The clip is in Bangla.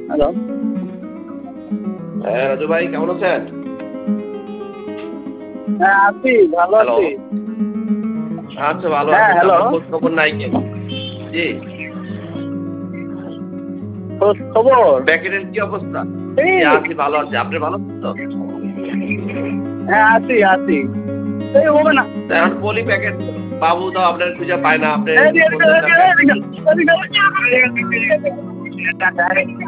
হ্যালো। হ্যাঁ, রাজু ভাই কেমন আছেন? হ্যাঁ, আছি, ভালো হ্যালো। আছি। আচ্ছা, ভালো হ্যাঁ, আছেন। তা হ্যালো। আপনার খোঁজ খবর নাই কেন? জি। খোঁজ খবর? প্যাকেটের কি অবস্থা? জি, এই, আছি, ভালো আছি। আপনি ভালো আছেন তো? হ্যাঁ, আছি, আছি। এই হবে না। তা এখন পলি প্যাকেট বাবু তো আপনার খুঁজে পায় না। আপনি এদিকে, এদিকে, বলতেছেন এদিকে, প্যাকেট। এদিকে, এদিকে, এদিকে।